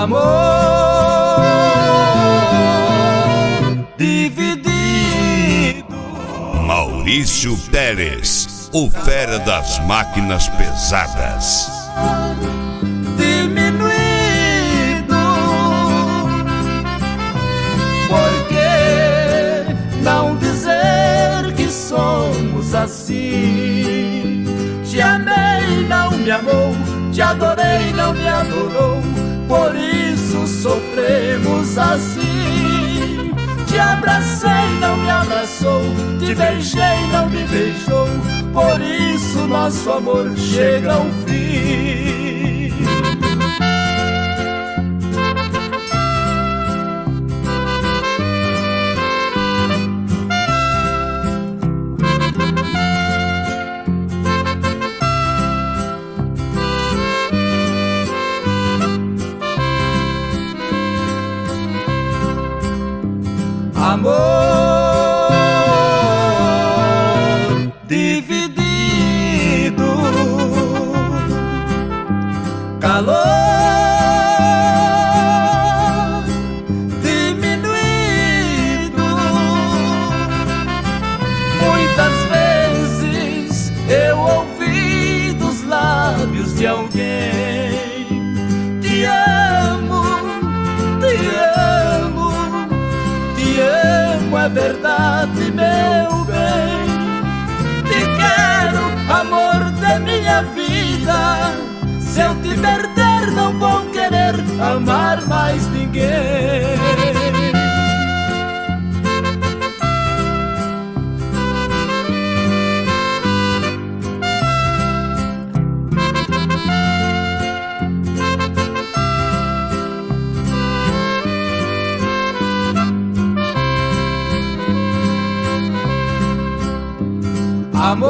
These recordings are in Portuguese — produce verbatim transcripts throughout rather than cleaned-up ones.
Amor dividido. Maurício Pérez, o fera das máquinas pesadas. Diminuído. Por que não dizer que somos assim? Te amei, não me amou. Te adorei, não me adorou. Por isso sofremos assim. Te abracei, não me abraçou. Te beijei, não me beijou. Por isso nosso amor chega ao fim. Amor dividido, calor diminuído. Muitas vezes eu ouvi dos lábios de alguém: te amo, te amo. Te amo, é verdade, meu bem. Te quero, amor da minha vida. Se eu te perder, não vou querer amar mais ninguém. Amor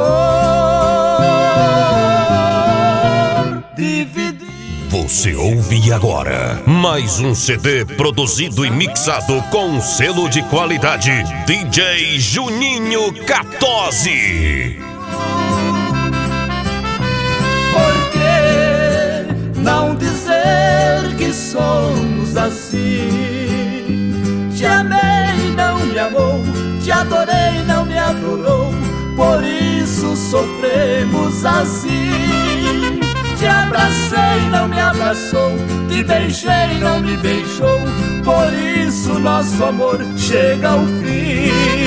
dividido. Você ouve agora mais um C D produzido e mixado com selo de qualidade D J Juninho quatorze. Por que não dizer que somos assim? Te amei, não me amou. Te adorei, não me adorou. Por isso sofremos assim. Te abracei, não me abraçou. Te beijei, não me beijou. Por isso nosso amor chega ao fim.